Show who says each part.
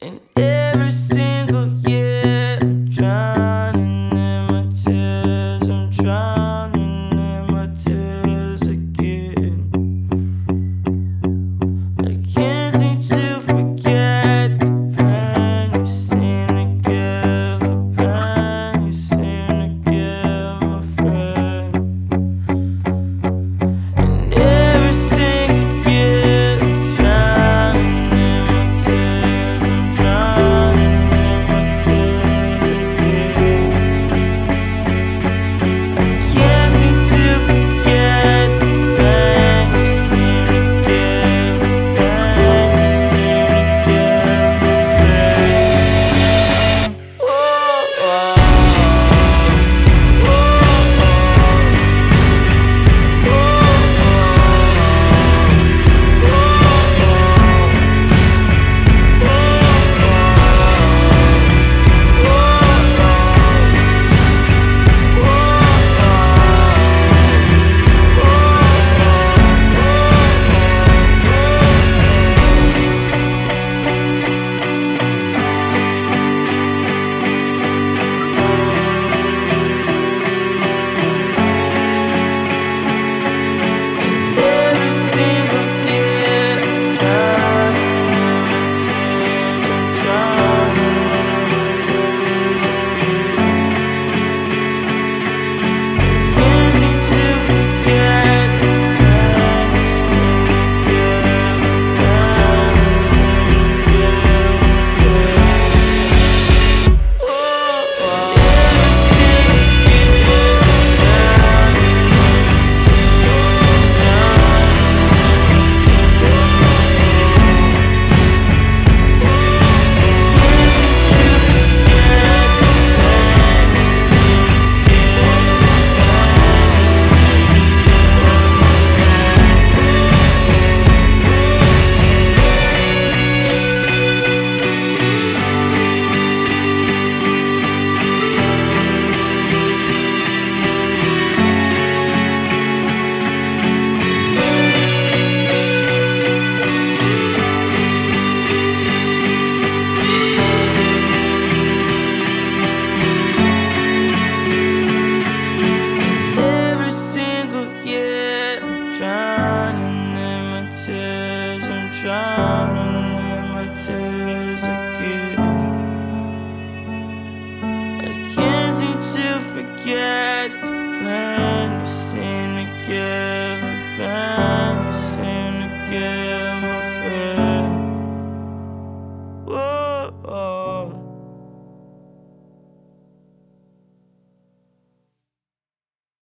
Speaker 1: And every single year, I'm drowning in my tears. I'm drowning in my tears again. I can't seem to forget the pain you seem to give, the pain you seem to give, my friend. And every single year, I'm drowning in my tears. I'm drowning in my tears again. I can't seem to forget the pain you seem to give, the pain you seem to give, my friend. Oh, oh, oh, every single year, I'm drowning in my tears. I'm drowning in my tears again. Can't seem to forget the pain you seem to give, the pain you seem to give, my friend. Oh, oh. Every single year, I'm drowning in my tears, drowning in my tears. Can't seem to forget the pain you seem to give, the pain you seem to give, my Every single year, I'm drowning in my tears. I'm drowning in my tears again. I can't seem to forget the pain you seem to give, the pain you seem to give, my friend. Whoa, oh.